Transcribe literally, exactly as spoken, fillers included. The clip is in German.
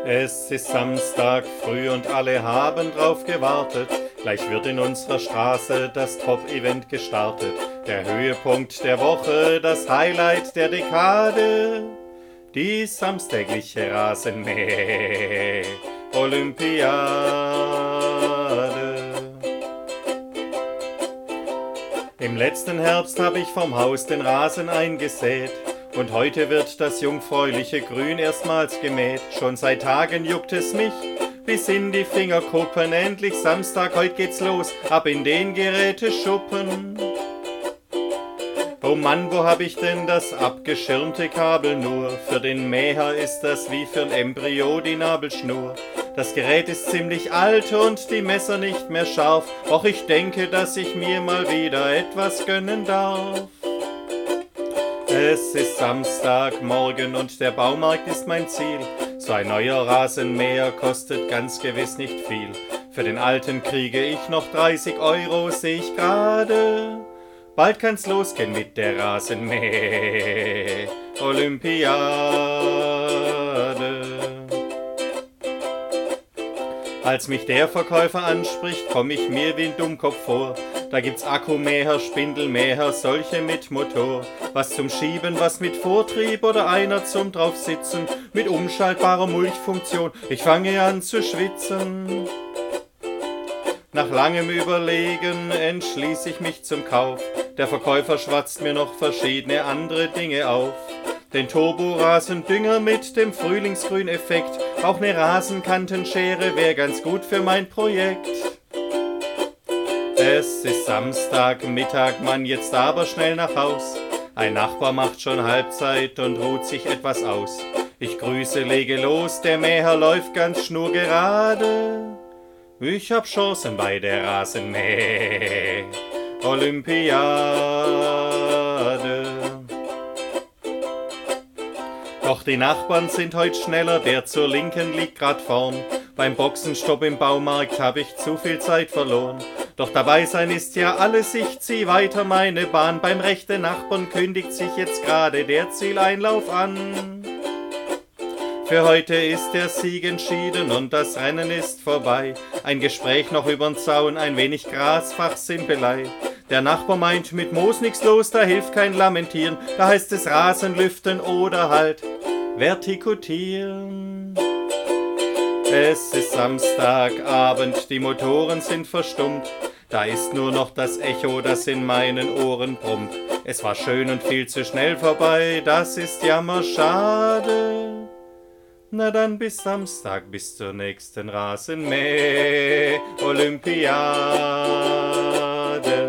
Es ist Samstag früh und alle haben drauf gewartet. Gleich wird in unserer Straße das Top-Event gestartet. Der Höhepunkt der Woche, das Highlight der Dekade. Die samstägliche Rasenmäh-Olympiade. Im letzten Herbst habe ich vom Haus den Rasen eingesät. Und heute wird das jungfräuliche Grün erstmals gemäht. Schon seit Tagen juckt es mich bis in die Fingerkuppen. Endlich Samstag, heute geht's los, ab in den Geräteschuppen. Oh Mann, wo hab ich denn das abgeschirmte Kabel nur? Für den Mäher ist das wie für'n Embryo die Nabelschnur. Das Gerät ist ziemlich alt und die Messer nicht mehr scharf. Doch ich denke, dass ich mir mal wieder etwas gönnen darf. Es ist Samstagmorgen und der Baumarkt ist mein Ziel. So ein neuer Rasenmäher kostet ganz gewiss nicht viel. Für den alten kriege ich noch dreißig Euro, seh ich gerade. Bald kann's losgehen mit der Rasenmäh-Olympiade. Als mich der Verkäufer anspricht, komm ich mir wie ein Dummkopf vor. Da gibt's Akkumäher, Spindelmäher, solche mit Motor. Was zum Schieben, was mit Vortrieb oder einer zum Draufsitzen. Mit umschaltbarer Mulchfunktion, ich fange an zu schwitzen. Nach langem Überlegen entschließ ich mich zum Kauf. Der Verkäufer schwatzt mir noch verschiedene andere Dinge auf. Den Turbo-Rasendünger mit dem Frühlingsgrün-Effekt. Auch ne Rasenkantenschere wär ganz gut für mein Projekt. Es ist Samstagmittag, Mann, jetzt aber schnell nach Haus. Ein Nachbar macht schon Halbzeit und ruht sich etwas aus. Ich grüße, lege los, der Mäher läuft ganz schnurgerade. Ich hab Chancen bei der Rasenmäh-Olympiade. Doch die Nachbarn sind heut schneller, der zur Linken liegt grad vorn. Beim Boxenstopp im Baumarkt hab ich zu viel Zeit verloren. Doch dabei sein ist ja alles, ich zieh weiter meine Bahn. Beim rechten Nachbarn kündigt sich jetzt gerade der Zieleinlauf an. Für heute ist der Sieg entschieden und das Rennen ist vorbei. Ein Gespräch noch übern Zaun, ein wenig Gras, Fachsimpelei. Der Nachbar meint, mit Moos nix los, da hilft kein Lamentieren. Da heißt es Rasen lüften oder halt vertikutieren. Es ist Samstagabend, die Motoren sind verstummt. Da ist nur noch das Echo, das in meinen Ohren brummt. Es war schön und viel zu schnell vorbei, das ist jammerschade. Na dann bis Samstag, bis zur nächsten Rasenmäh-Olympiade.